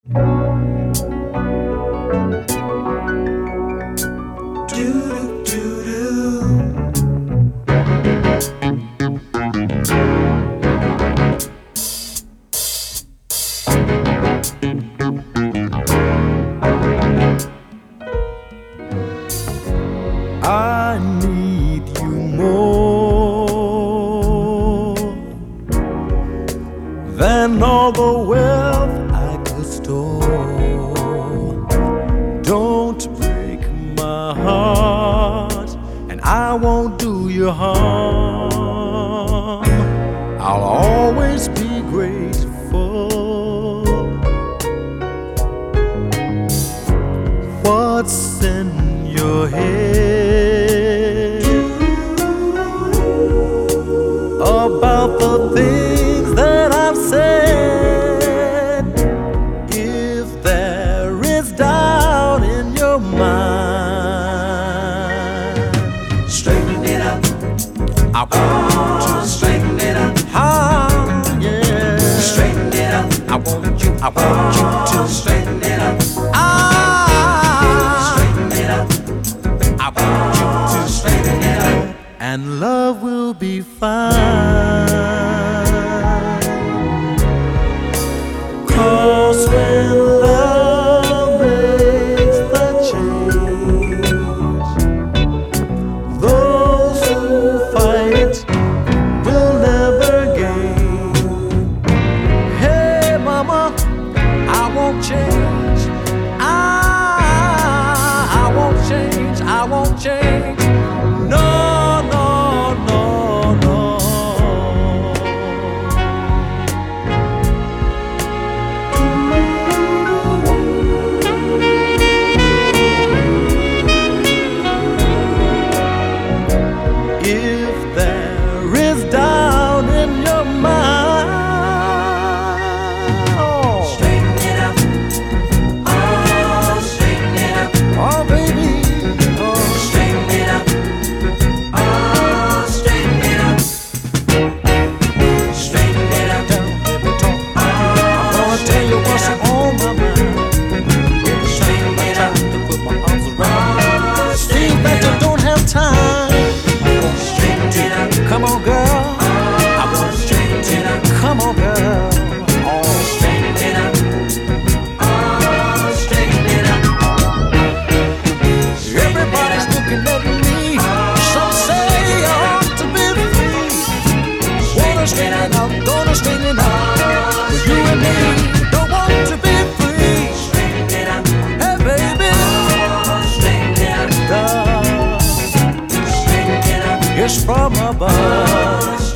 I need you more than all the wealth I could store. Don't break my heart, and I won't do you harm. I'll always be grateful. What's in your head about the things that I've said? If there is doubt in your mind, straighten it up. I want you to straighten it up. Yeah. Straighten it up. I want you to straighten it up. And love will be fine. 'Cause when love makes the change, those who fight will never gain. Hey mama, I won't change. I won't change. I won't change. No. If there is doubt in your mind, straighten it up. Oh, straighten it up. Oh, baby. Oh, straighten it up. Oh, straighten it up. Straighten it up. I'm gonna tell you what's on my mind. Straighten it up. To put my arms around you. Seems that you don't have time. Come on, girl. I want to straighten it up. Come on, girl. Oh, straighten it up. Oh, straighten it up. Everybody's looking at me. Some say I ought to be free. Wanna straighten up, gonna straighten up. But you and me don't want to be free. Straighten it up. Hey, baby. Oh, straighten it up. Love Straighten it up. is from above.